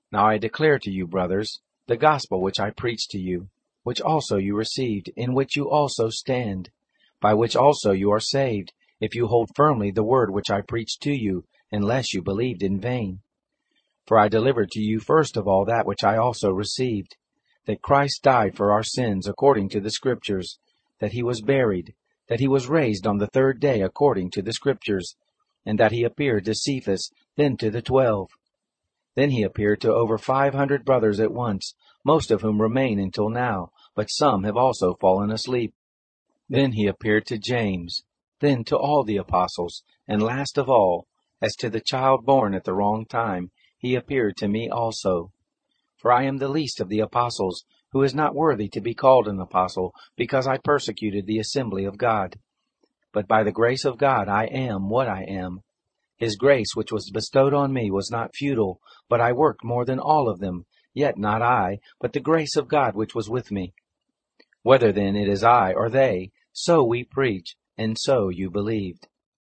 Now I declare to you, brothers, the gospel which I preached to you, which also you received, in which you also stand, by which also you are saved, if you hold firmly the word which I preached to you, unless you believed in vain. For I delivered to you first of all that which I also received, that Christ died for our sins according to the Scriptures, that he was buried, that he was raised on the third day according to the Scriptures, and that he appeared to Cephas, then to the 12. Then he appeared to over 500 brothers at once, most of whom remain until now, but some have also fallen asleep. Then he appeared to James, then to all the apostles, and last of all, as to the child born at the wrong time, he appeared to me also. For I am the least of the apostles, who is not worthy to be called an apostle, because I persecuted the assembly of God. But by the grace of God I am what I am. His grace which was bestowed on me was not futile, but I worked more than all of them, yet not I, but the grace of God which was with me. Whether then it is I or they, so we preach, and so you believed.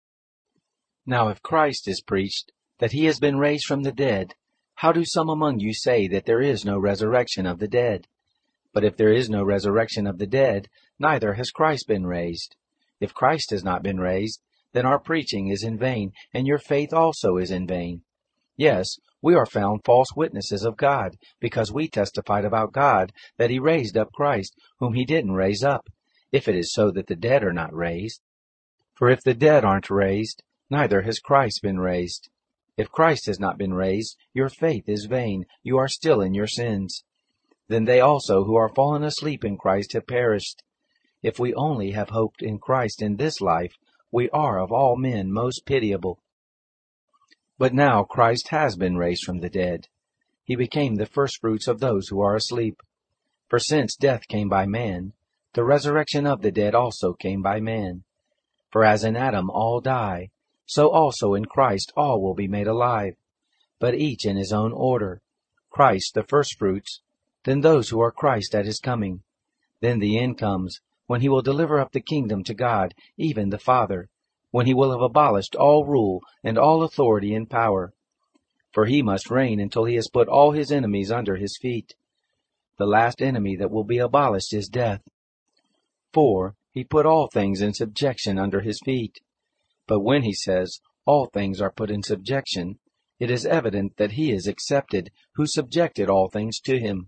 Now if Christ is preached, that he has been raised from the dead, how do some among you say that there is no resurrection of the dead? But if there is no resurrection of the dead, neither has Christ been raised. If Christ has not been raised, then our preaching is in vain, and your faith also is in vain. Yes, we are found false witnesses of God, because we testified about God that he raised up Christ, whom he didn't raise up, if it is so that the dead are not raised. For if the dead aren't raised, neither has Christ been raised. If Christ has not been raised, your faith is vain, you are still in your sins. Then they also who are fallen asleep in Christ have perished. If we only have hoped in Christ in this life, we are of all men most pitiable. But now Christ has been raised from the dead. He became the firstfruits of those who are asleep. For since death came by man, the resurrection of the dead also came by man. For as in Adam all die, so also in Christ all will be made alive, but each in his own order. Christ the firstfruits, then those who are Christ at his coming. Then the end comes, when he will deliver up the kingdom to God, even the Father, when he will have abolished all rule and all authority and power. For he must reign until he has put all his enemies under his feet. The last enemy that will be abolished is death. For he put all things in subjection under his feet. But when he says, all things are put in subjection, it is evident that he is accepted who subjected all things to him.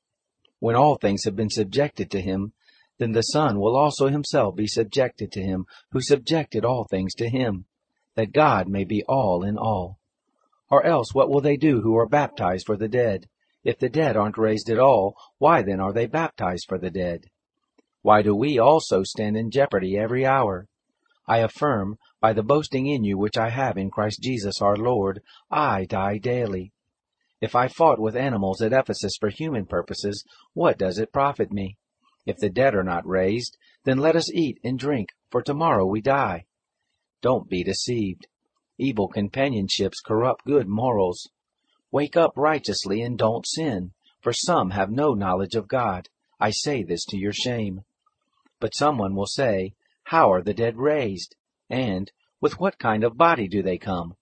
When all things have been subjected to him, then the Son will also himself be subjected to him who subjected all things to him, that God may be all in all. Or else what will they do who are baptized for the dead? If the dead aren't raised at all, why then are they baptized for the dead? Why do we also stand in jeopardy every hour? I affirm, by the boasting in you which I have in Christ Jesus our Lord, I die daily. If I fought with animals at Ephesus for human purposes, what does it profit me? If the dead are not raised, then let us eat and drink, for tomorrow we die. Don't be deceived. Evil companionships corrupt good morals. Wake up righteously and don't sin, for some have no knowledge of God. I say this to your shame. But someone will say, how are the dead raised? And, with what kind of body do they come?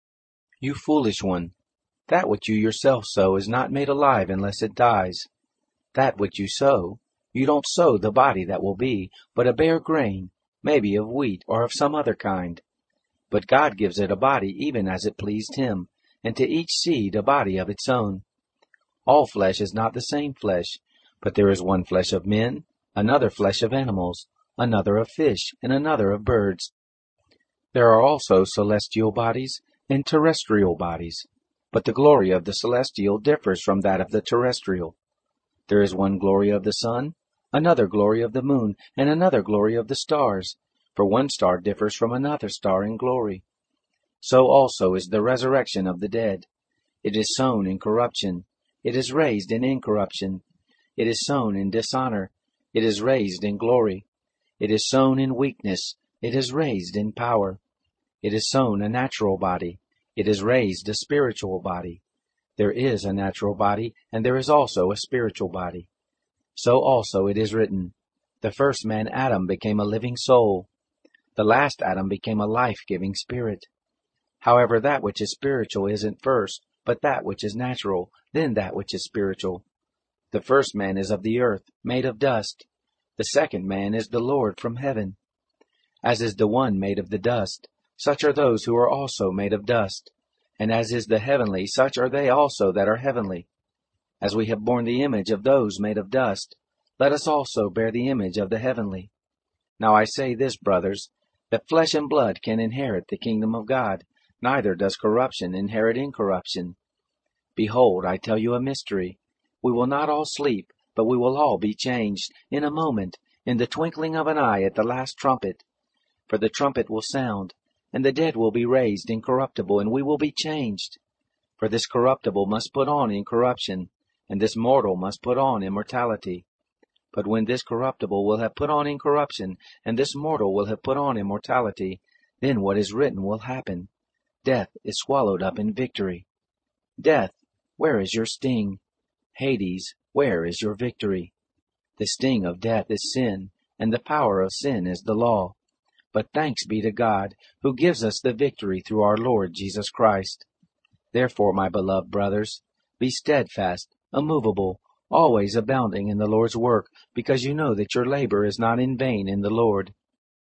You foolish one! That which you yourself sow is not made alive unless it dies. That which you sow, you don't sow the body that will be, but a bare grain, maybe of wheat or of some other kind. But God gives it a body even as it pleased him, and to each seed a body of its own. All flesh is not the same flesh, but there is one flesh of men, another flesh of animals, another of fish, and another of birds. There are also celestial bodies and terrestrial bodies, but the glory of the celestial differs from that of the terrestrial. There is one glory of the sun, another glory of the moon, and another glory of the stars, for one star differs from another star in glory. So also is the resurrection of the dead. It is sown in corruption, it is raised in incorruption. It is sown in dishonor, it is raised in glory. It is sown in weakness, it is raised in power. It is sown a natural body, it is raised a spiritual body. There is a natural body, and there is also a spiritual body. So also it is written, the first man Adam became a living soul. The last Adam became a life-giving spirit. However, that which is spiritual isn't first, but that which is natural, then that which is spiritual. The first man is of the earth, made of dust. The second man is the Lord from heaven. As is the one made of the dust, such are those who are also made of dust. And as is the heavenly, such are they also that are heavenly. As we have borne the image of those made of dust, let us also bear the image of the heavenly. Now I say this, brothers, that flesh and blood can inherit the kingdom of God, neither does corruption inherit incorruption. Behold, I tell you a mystery. We will not all sleep, but we will all be changed, in a moment, in the twinkling of an eye, at the last trumpet. For the trumpet will sound, and the dead will be raised incorruptible, and we will be changed. For this corruptible must put on incorruption, and this mortal must put on immortality. But when this corruptible will have put on incorruption, and this mortal will have put on immortality, then what is written will happen. Death is swallowed up in victory. Death, where is your sting? Hades, where is your victory? The sting of death is sin, and the power of sin is the law. But thanks be to God, who gives us the victory through our Lord Jesus Christ. Therefore, my beloved brothers, be steadfast, immovable, always abounding in the Lord's work, because you know that your labor is not in vain in the Lord.